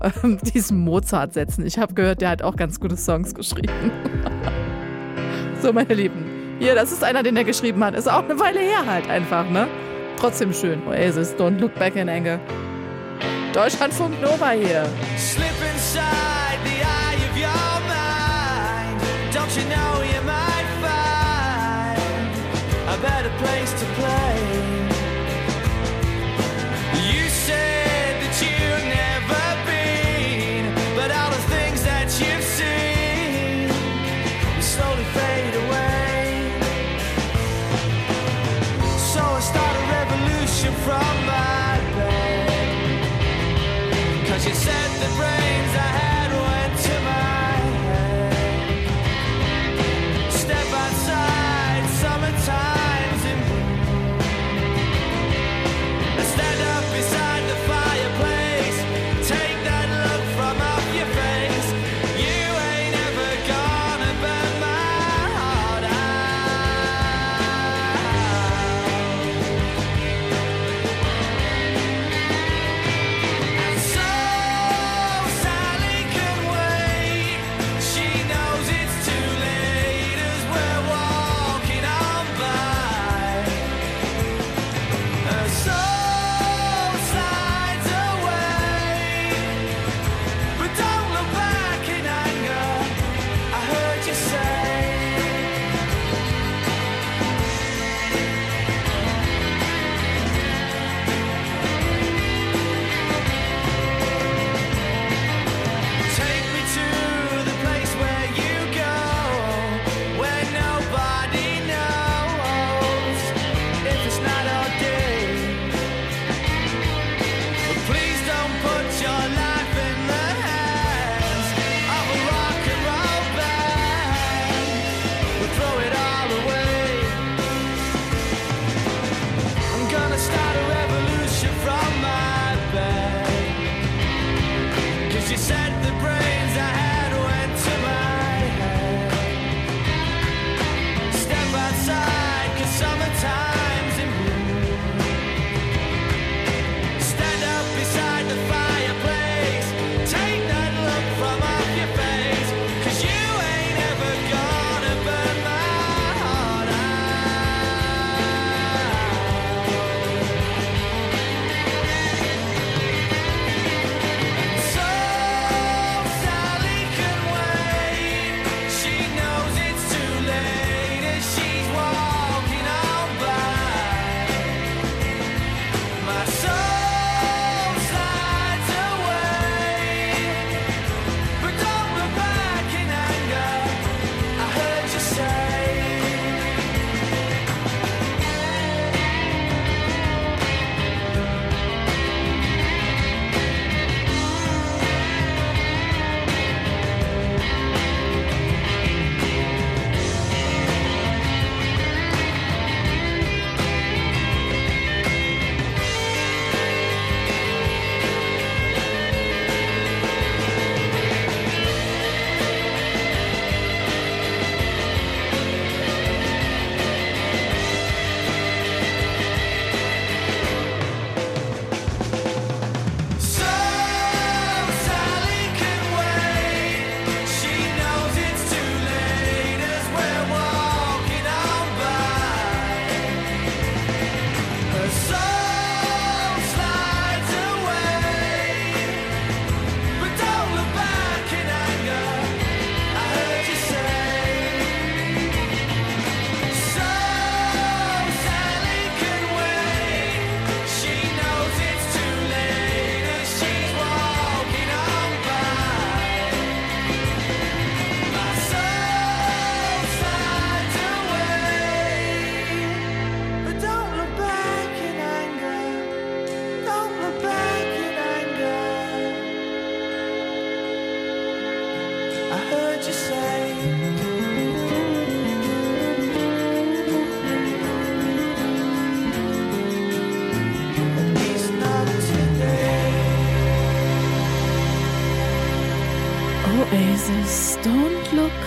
diesen Mozart setzen. Ich habe gehört, der hat auch ganz gute Songs geschrieben. So, meine Lieben. Hier, das ist einer, den er geschrieben hat. Ist auch eine Weile her halt einfach, ne? Trotzdem schön. Oasis, Don't Look Back in Anger. Deutschlandfunk Nova hier. Slip inside the eye of your mind. Don't you know you might find a better place to play? You said that you've never been, but all the things that you've seen will slowly fade away. So I start a revolution from my bed, 'cause you said the brains I had went to my head. Step outside, summertime's in bloom. I stand up beside the fireplace, take that look from off your face. You ain't ever gonna burn my heart out. And so Sally can wait. She knows it's too late as we're walking on by. Her soul slides away, but don't look back in anger. I heard you say. Take me to the place where you go, where nobody knows if it's night or day. But please don't put your life in the hands of a rock and roll band. We'll throw it all away. I'm gonna start a revolution from my bed, 'cause you said the brains I had went to my head. Step outside, 'cause summertime's in bloom. Stand up beside the fireplace, take that look from off your face, 'cause you ain't ever gonna burn my heart out. So Sally can wait. She knows it's too late as she's walking on by. My soul slides away, but don't look back in anger. I heard you say. So Sally can wait. She knows it's too late as we're walking on by. Her soul slides away, but don't look back in anger. I heard you say. So Sally can wait. She knows it's too late as she's walking on by. My soul slides away, but don't look back in anger. Don't look back in anger. I heard you say. At least not today. Oasis, Don't Look